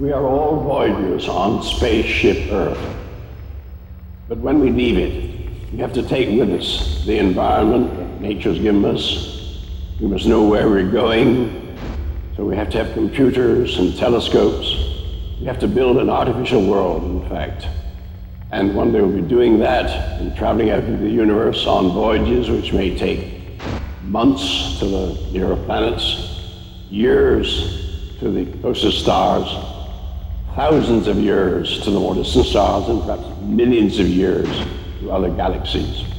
We are all voyagers on spaceship Earth. But when we leave it, we have to take with us the environment that nature's given us. We must know where we're going, so we have to have computers and telescopes. We have to build an artificial world, in fact. And one day we'll be doing that and traveling out into the universe on voyages which may take months to the nearer planets, years to the closest stars, thousands of years to the more distant stars, and perhaps millions of years to other galaxies.